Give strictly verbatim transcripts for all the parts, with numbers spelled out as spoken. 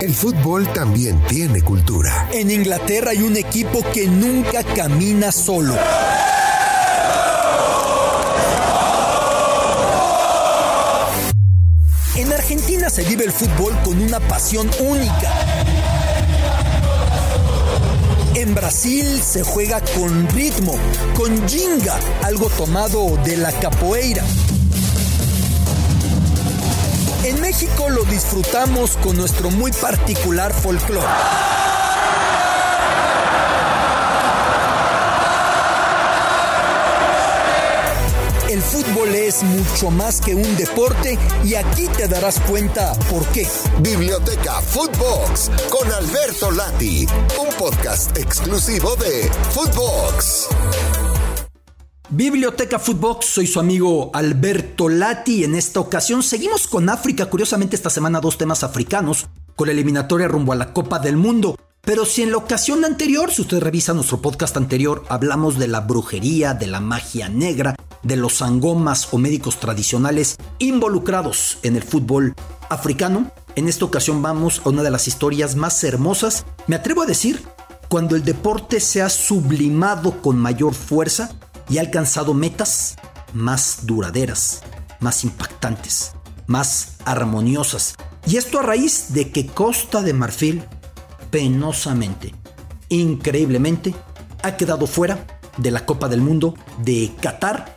El fútbol también tiene cultura. En Inglaterra hay un equipo que nunca camina solo. En Argentina se vive el fútbol con una pasión única. En Brasil se juega con ritmo, con ginga, algo tomado de la capoeira. En México lo disfrutamos con nuestro muy particular folclore. El fútbol es mucho más que un deporte y aquí te darás cuenta por qué. Biblioteca Footbox con Alberto Lati, un podcast exclusivo de Footbox. Biblioteca Footbox, soy su amigo Alberto Lati. En esta ocasión seguimos con África. Curiosamente esta semana dos temas africanos con la eliminatoria rumbo a la Copa del Mundo. Pero si en la ocasión anterior, si usted revisa nuestro podcast anterior, hablamos de la brujería, de la magia negra, de los sangomas o médicos tradicionales involucrados en el fútbol africano, en esta ocasión vamos a una de las historias más hermosas, me atrevo a decir, cuando el deporte se ha sublimado con mayor fuerza y ha alcanzado metas más duraderas, más impactantes, más armoniosas. Y esto a raíz de que Costa de Marfil, penosamente, increíblemente, ha quedado fuera de la Copa del Mundo de Qatar.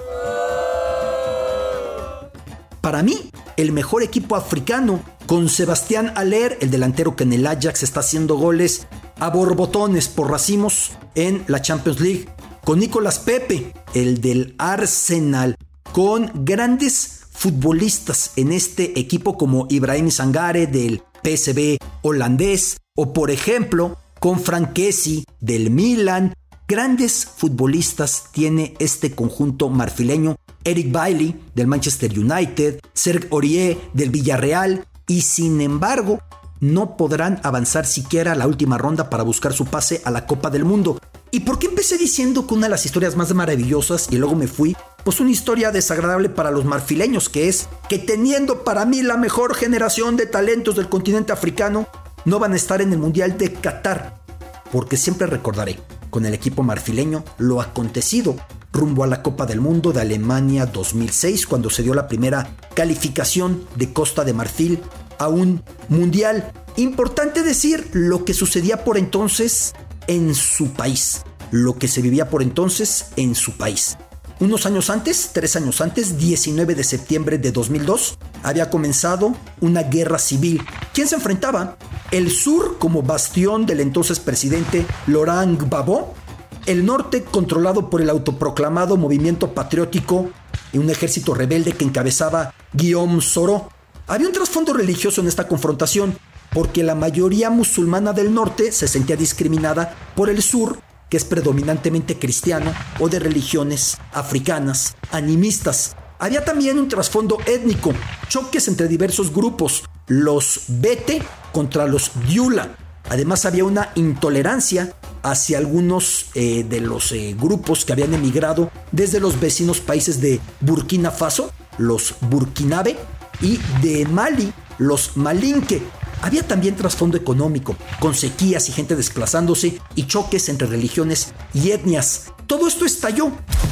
Para mí, el mejor equipo africano, con Sebastián Haller, el delantero que en el Ajax está haciendo goles a borbotones por racimos en la Champions League, con Nicolas Pepe, el del Arsenal, con grandes futbolistas en este equipo como Ibrahim Sangare del P S V holandés, o por ejemplo con Franck Kessie del Milan. Grandes futbolistas tiene este conjunto marfileño. Eric Bailly del Manchester United, Serge Aurier del Villarreal, y sin embargo no podrán avanzar siquiera a la última ronda para buscar su pase a la Copa del Mundo. ¿Y por qué empecé diciendo que una de las historias más maravillosas y luego me fui? Pues una historia desagradable para los marfileños, que es que teniendo para mí la mejor generación de talentos del continente africano, no van a estar en el Mundial de Qatar, porque siempre recordaré con el equipo marfileño lo acontecido rumbo a la Copa del Mundo de Alemania dos mil seis, cuando se dio la primera calificación de Costa de Marfil a un mundial. Importante decir lo que sucedía por entonces en su país, lo que se vivía por entonces en su país. Unos años antes, tres años antes, diecinueve de septiembre de dos mil dos, había comenzado una guerra civil. ¿Quién se enfrentaba? El sur como bastión del entonces presidente Laurent Gbagbo, el norte controlado por el autoproclamado Movimiento Patriótico y un ejército rebelde que encabezaba Guillaume Soro. Había un trasfondo religioso en esta confrontación, porque la mayoría musulmana del norte se sentía discriminada por el sur, que es predominantemente cristiano o de religiones africanas, animistas. Había también un trasfondo étnico, choques entre diversos grupos, los Bete contra los Diula. Además había una intolerancia hacia algunos eh, de los eh, grupos que habían emigrado desde los vecinos países de Burkina Faso, los Burkinabe, y de Mali, los Malinke. Había también trasfondo económico, con sequías y gente desplazándose y choques entre religiones y etnias. Todo esto estalló.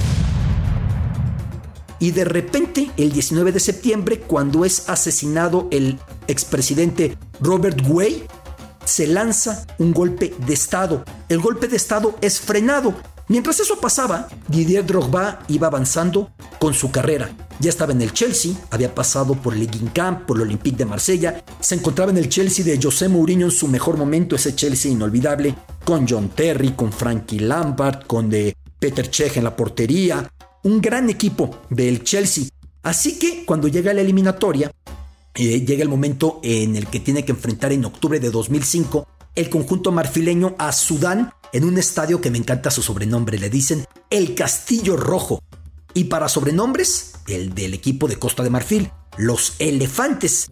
Y de repente, el diecinueve de septiembre, cuando es asesinado el expresidente Robert Guei, se lanza un golpe de Estado. El golpe de Estado es frenado. Mientras eso pasaba, Didier Drogba iba avanzando con su carrera. Ya estaba en el Chelsea, había pasado por el Guingamp, por el Olympique de Marsella, se encontraba en el Chelsea de José Mourinho en su mejor momento, ese Chelsea inolvidable, con John Terry, con Frankie Lampard, con de Peter Cech en la portería, un gran equipo del Chelsea. Así que cuando llega la eliminatoria, eh, llega el momento en el que tiene que enfrentar en octubre de dos mil cinco el conjunto marfileño a Sudán, en un estadio que me encanta su sobrenombre, le dicen El Castillo Rojo. Y para sobrenombres, el del equipo de Costa de Marfil, los Elefantes,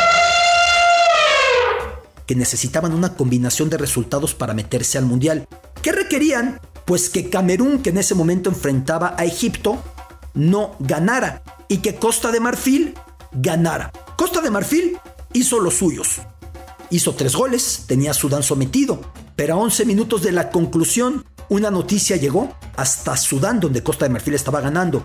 que necesitaban una combinación de resultados para meterse al Mundial. ¿Qué requerían? Pues que Camerún, que en ese momento enfrentaba a Egipto, no ganara y que Costa de Marfil ganara. Costa de Marfil hizo los suyos. hizo tres goles, tenía a Sudán sometido, pero a once minutos de la conclusión, una noticia llegó hasta Sudán, donde Costa de Marfil estaba ganando.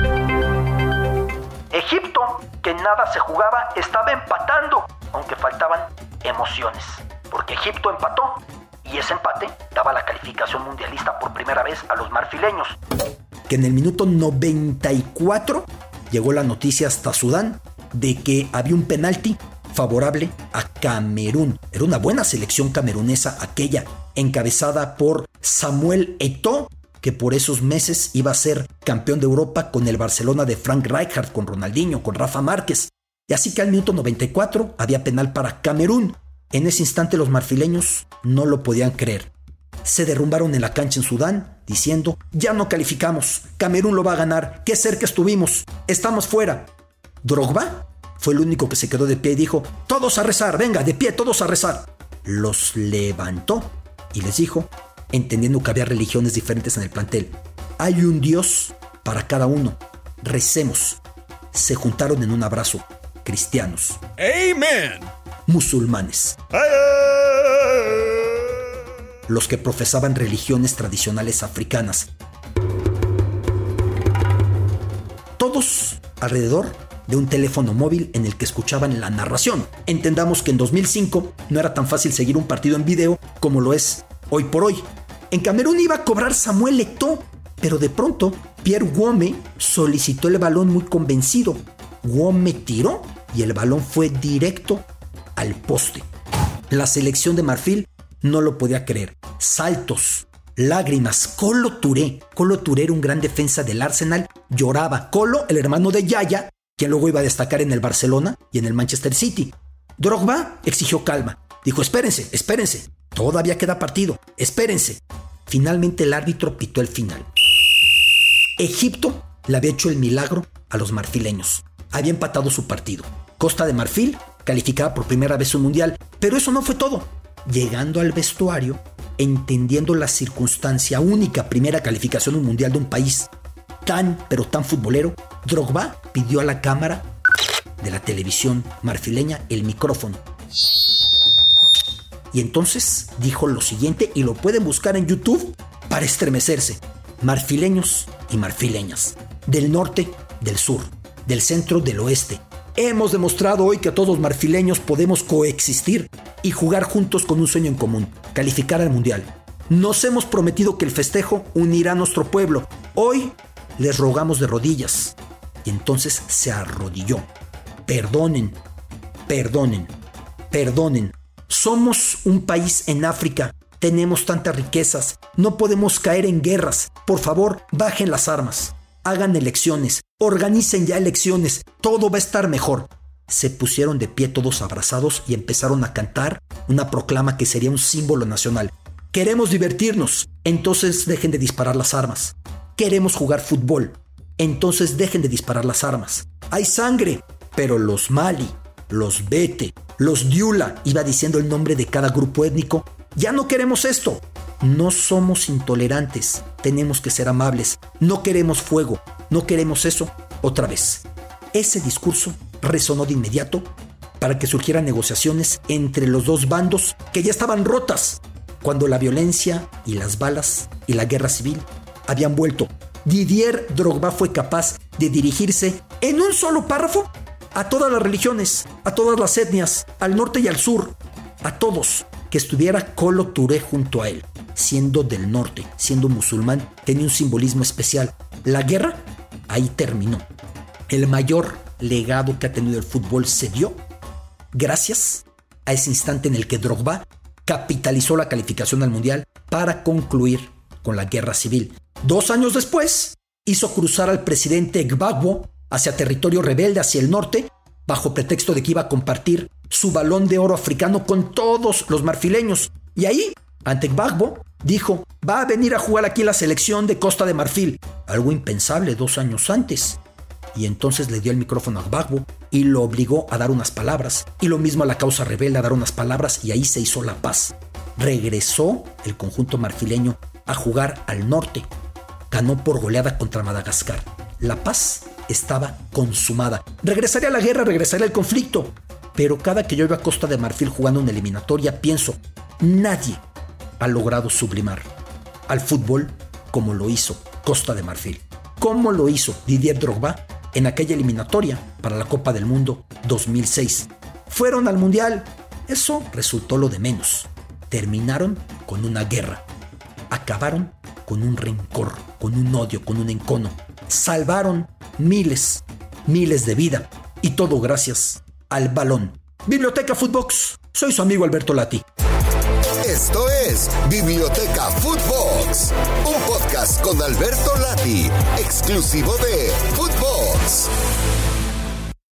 Egipto, que nada se jugaba, estaba empatando, aunque faltaban emociones, porque Egipto empató y ese empate daba la calificación mundialista por primera vez a los marfileños. Que en el minuto noventa y cuatro llegó la noticia hasta Sudán de que había un penalti favorable a Camerún. Era una buena selección camerunesa aquella, encabezada por Samuel Eto'o, que por esos meses iba a ser campeón de Europa con el Barcelona de Frank Rijkaard, con Ronaldinho, con Rafa Márquez. Y así que al minuto noventa y cuatro había penal para Camerún. En ese instante los marfileños no lo podían creer. Se derrumbaron en la cancha en Sudán diciendo: ya no calificamos, Camerún lo va a ganar, qué cerca estuvimos, estamos fuera. Drogba fue el único que se quedó de pie y dijo: todos a rezar, venga, de pie, todos a rezar. Los levantó y les dijo, entendiendo que había religiones diferentes en el plantel: hay un Dios para cada uno, recemos. Se juntaron en un abrazo cristianos, ¡Amen!, musulmanes, los que profesaban religiones tradicionales africanas, todos alrededor de un teléfono móvil en el que escuchaban la narración. Entendamos que en dos mil cinco no era tan fácil seguir un partido en video como lo es hoy por hoy. En Camerún iba a cobrar Samuel Eto'o, pero de pronto Pierre Gouamé solicitó el balón muy convencido. Gouamé tiró y el balón fue directo al poste. La selección de Marfil no lo podía creer. Saltos, lágrimas. Kolo Touré. Kolo Touré era un gran defensa del Arsenal. Lloraba. Kolo, el hermano de Yaya, quien luego iba a destacar en el Barcelona y en el Manchester City. Drogba exigió calma. Dijo: espérense, espérense. Todavía queda partido. Espérense. Finalmente el árbitro pitó el final. Egipto le había hecho el milagro a los marfileños. Había empatado su partido. Costa de Marfil calificaba por primera vez un mundial. Pero eso no fue todo. Llegando al vestuario, entendiendo la circunstancia única, primera calificación a un mundial de un país tan, pero tan futbolero, Drogba pidió a la cámara de la televisión marfileña el micrófono. Y entonces dijo lo siguiente, y lo pueden buscar en YouTube para estremecerse: marfileños y marfileñas, del norte, del sur, del centro, del oeste, hemos demostrado hoy que todos los marfileños podemos coexistir y jugar juntos con un sueño en común: calificar al mundial. Nos hemos prometido que el festejo unirá a nuestro pueblo. Hoy les rogamos de rodillas. Y entonces se arrodilló. Perdonen, perdonen, perdonen. Somos un país en África. Tenemos tantas riquezas. No podemos caer en guerras. Por favor, bajen las armas. Hagan elecciones. Organicen ya elecciones. Todo va a estar mejor. Se pusieron de pie todos abrazados y empezaron a cantar una proclama que sería un símbolo nacional. Queremos divertirnos. Entonces dejen de disparar las armas. Queremos jugar fútbol. Entonces dejen de disparar las armas. Hay sangre. Pero los Mali, los Bete, los Diula, iba diciendo el nombre de cada grupo étnico. Ya no queremos esto. No somos intolerantes. Tenemos que ser amables. No queremos fuego. No queremos eso otra vez. Ese discurso resonó de inmediato para que surgieran negociaciones entre los dos bandos que ya estaban rotas cuando la violencia y las balas y la guerra civil habían vuelto. Didier Drogba fue capaz de dirigirse en un solo párrafo a todas las religiones, a todas las etnias, al norte y al sur, a todos, que estuviera Kolo Touré junto a él. Siendo del norte, siendo musulmán, tenía un simbolismo especial. La guerra ahí terminó. El mayor legado que ha tenido el fútbol se dio gracias a ese instante en el que Drogba capitalizó la calificación al mundial para concluir con la guerra civil. Dos años después, hizo cruzar al presidente Gbagbo hacia territorio rebelde, hacia el norte, bajo pretexto de que iba a compartir su balón de oro africano con todos los marfileños. Y ahí, ante Gbagbo, dijo: va a venir a jugar aquí la selección de Costa de Marfil. Algo impensable dos años antes. Y entonces le dio el micrófono a Gbagbo y lo obligó a dar unas palabras. Y lo mismo a la causa rebelde, a dar unas palabras, y ahí se hizo la paz. Regresó el conjunto marfileño a jugar al norte. Ganó por goleada contra Madagascar. La paz estaba consumada. Regresaría la guerra, regresaría el conflicto. pero cada que yo veo a Costa de Marfil jugando una eliminatoria, pienso, nadie ha logrado sublimar al fútbol como lo hizo Costa de Marfil. ¿Cómo lo hizo Didier Drogba en aquella eliminatoria para la Copa del Mundo dos mil seis? Fueron al Mundial. Eso resultó lo de menos. Terminaron con una guerra. Acabaron con un rencor, con un odio, con un encono. Salvaron miles, miles de vidas. Y todo gracias al balón. Biblioteca Footbox. Soy su amigo Alberto Lati. Esto es Biblioteca Footbox, un podcast con Alberto Lati, exclusivo de Footbox.